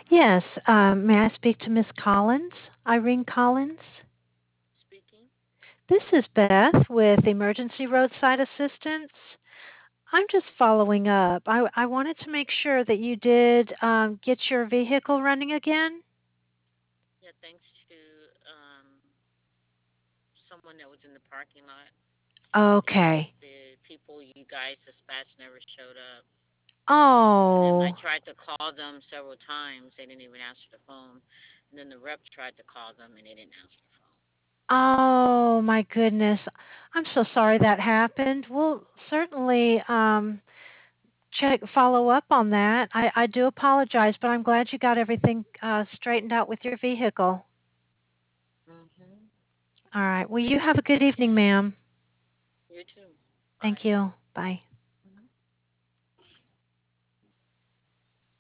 Yes, may I speak to Miss Collins, Irene Collins? Speaking. This is Beth with Emergency Roadside Assistance. I'm just following up. I wanted to make sure that you did get your vehicle running again. Yeah, thanks to someone that was in the parking lot. Okay. The people you guys dispatched never showed up. And then I Oh, tried to call them several times. They didn't even answer the phone. And then the rep tried to call them and they didn't answer the phone. oh my goodness. I'm so sorry that happened. We'll certainly follow up on that. I do apologize, but I'm glad you got everything straightened out with your vehicle. Mhm. All right. Well, you have a good evening, ma'am. You too. Thank Bye. you. Bye.